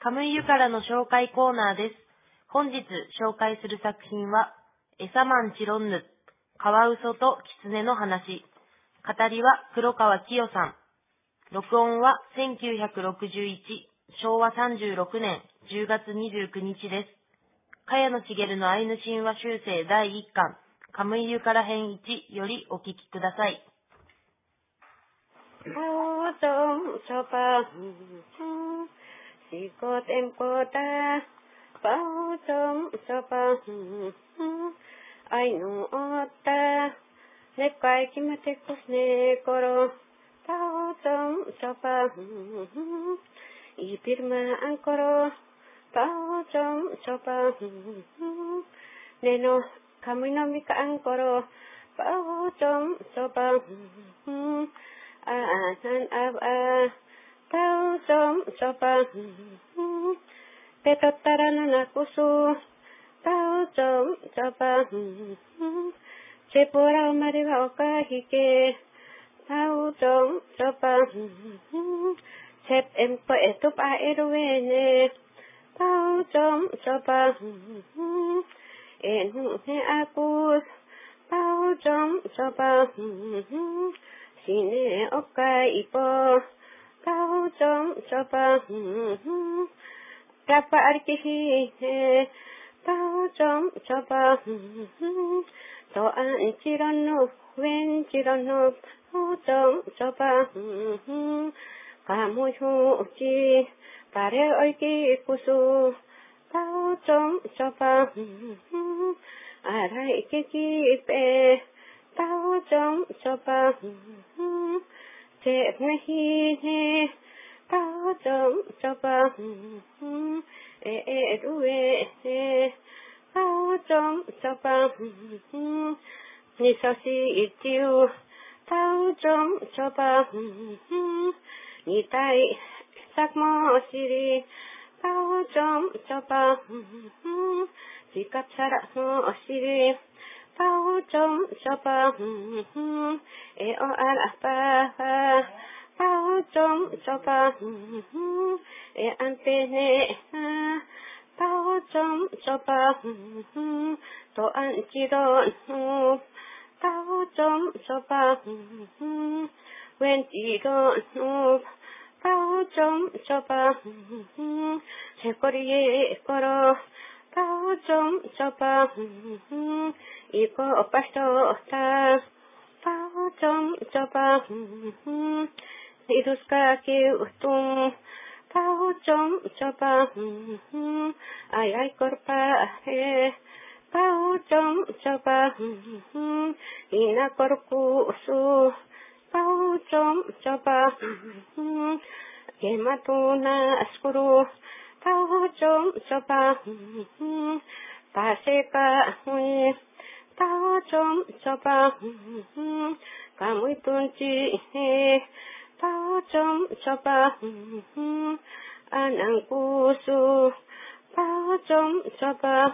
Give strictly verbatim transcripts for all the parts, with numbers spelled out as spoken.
カムイユからの紹介コーナーです。本日紹介する作品は、エサマンチロンヌ、カワウソとキツネの話。語りは黒川清さん。録音はせんきゅうひゃくろくじゅういち、しょうわさんじゅうろくねんじゅうがつにじゅうくにちです。茅野茂のアイヌ神話集成だいいっかん、カムイユから編いちよりお聞きください。 Siko tempota, pausom sopa, ainu ota, nekai kimatekus ne koro, pausom sopa, ipirma ankoro, pausom sopa, neno kamino mika ankoro, pausom sopa, anan ab a. Tao som sopa, petotara na kusu. Tao som sopa, sepura mariwa okahike. Tao som sopa, sep empo etup a erwene. Tao som sopa, enu ne apus. Tao som sopa, sine okaipo. Tao som sopa, rapa arkihi, tao som sopa, to an chirono, wen chirono, tao som sopa, kamu huji, pare oiki kusu, tao som sopa, arai kiki pe, tao som sopa, Sep nahi ne, tao som sopa, e e ruwe ne, tao som sopa, ni sosi itiu, tao som sopa, ni tai sakmo siri, tao som sopa, sikap sarak mo siri. Tao som sopa, e o al apa. Tao som sopa, e antene. Tao som sopa, to an chiron. Tao som sopa, wen chiron. Tao som sopa, se korie koro. Tao som sopa, iko pasto ta. Tao som sopa, iruska ki utung. Tao som sopa, ay ay korpa he. Tao som sopa, ina korku su. Tao som sopa, kematuna askuru. Tao som sopa, paseka hui. Tao som sopa, kamui tunci he. Tao som sopa, anang kusu. Tao som sopa,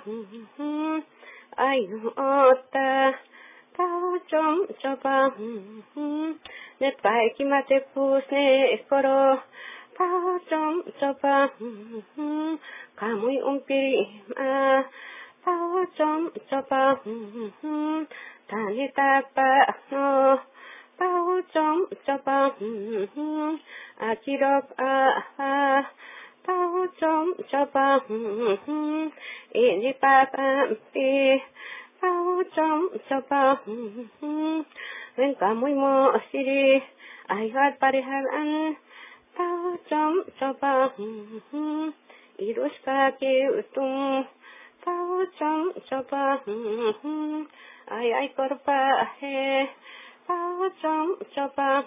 ayu ota. Tao som sopa, nepai kimate pusne koro. Tao som sopa, kamui umpiri ma. Tao som sopa, tani tapa no. Tao som sopa, achirok a. Tao som sopa, ini papa pi. Tao som sopa, wen kamui mo siri, ayat parihalan. Tao som sopa, irus kaki utung. Tao som sopa, ay ay korpa he. Tao som sopa,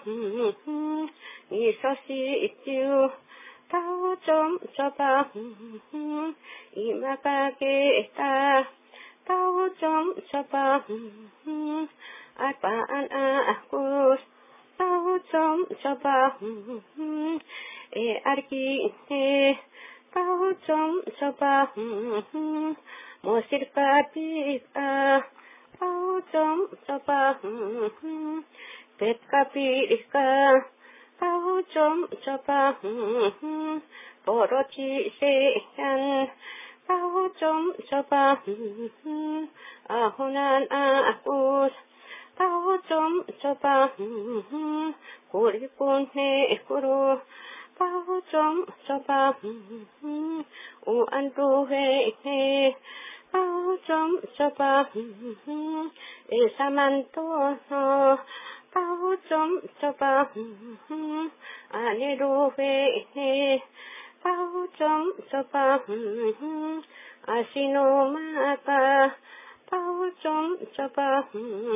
isosi itiu. Tao som sopa, imakake ta. Tao som sopa, apaan akus. Tao som sopa, e arki he. Tao som sopa, mosir kapi a. Tao som sopa, pet kapi ka. 바우좀 줘봐 보러지 세한 바우좀 줘봐 아호난 아굿 바우좀 줘봐 고리꾼네 구루 바우좀 줘봐 우안루해 바우좀 줘봐 일사만도 바우좀 줘봐 아니루해 바우좀 줘봐 아시노마가 바우좀 줘봐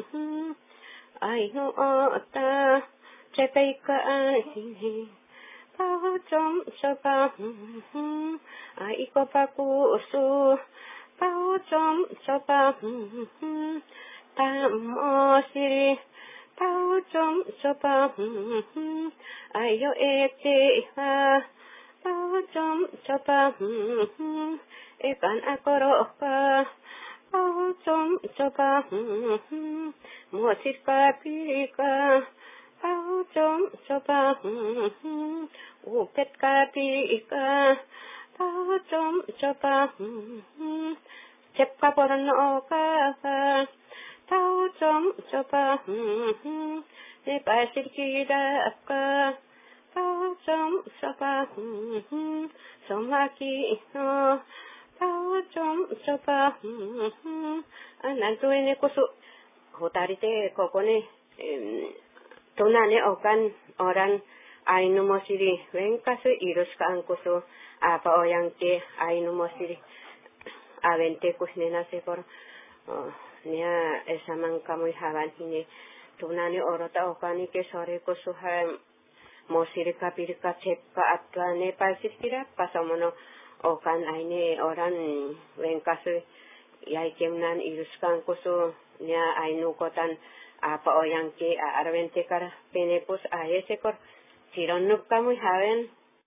아이노 어따 제베이까 아니 바우좀 줘봐 아이고 바구수 바우좀 줘봐 담어시리 바우좀 줘봐 아이요 에제하 바우좀 줘봐 에간 아거로가 바우좀 줘봐 무엇일까 비가 바우좀 줘봐 우펫까 비가 바우좀 줘봐 잽가 버는 어가 바우좀 줘봐 내 발실기라까 바우좀 줘봐 성하기 너 바우좀 줘봐 난또에네 고수 호다리테 거거네 도나네 어간 어란 아이누모시리 웬가스 이루스카 안고수 아바 어양테 아이누모시리 아벤테 쿠스네나세 por nia esaman kamuy haban hine tunani orota okani ke sore kusuha mosiri kapirika chepka atwane pasirkira pasamono okan aine oran wenkasu yai kemnan iruskan kusu nia ainu kotan apa oyangke arvente kara penepus aese kor sironnup kamuy haben。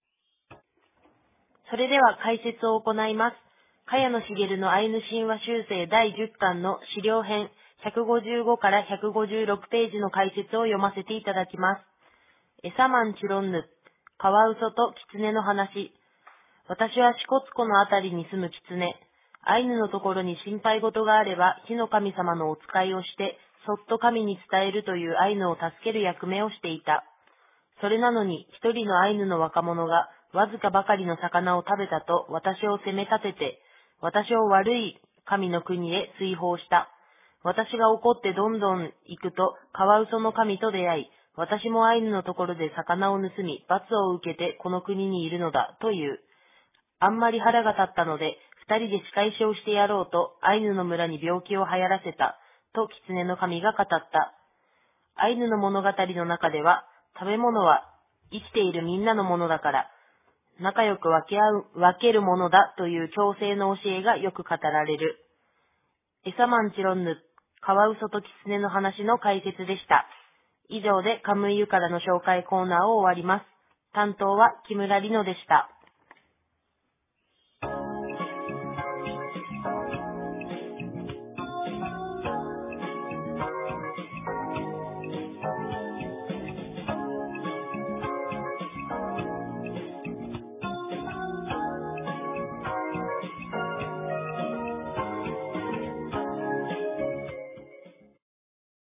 それでは解説を行います。茅野茂のアイヌ神話修正だいじゅっかんの資料編ひゃくごじゅうごからひゃくごじゅうろくページの解説を読ませていただきます。エサマンチロンヌ、カワウソとキツネの話。私は支笏湖のあたりに住むキツネ。アイヌのところに心配事があれば、火の神様のお使いをして、そっと神に伝えるというアイヌを助ける役目をしていた。それなのに、一人のアイヌの若者が、わずかばかりの魚を食べたと私を責め立てて、私を悪い神の国へ追放した。私が怒ってどんどん行くと、カワウソの神と出会い、私もアイヌのところで魚を盗み、罰を受けてこの国にいるのだ、という。あんまり腹が立ったので、二人で仕返しをしてやろうと、アイヌの村に病気を流行らせた、とキツネの神が語った。アイヌの物語の中では、食べ物は生きているみんなのものだから、仲良く分け合う、分けるものだという共生の教えがよく語られる。エサマンチロンヌ、カワウソとキツネの話の解説でした。以上でカムイユからの紹介コーナーを終わります。担当は木村里乃でした。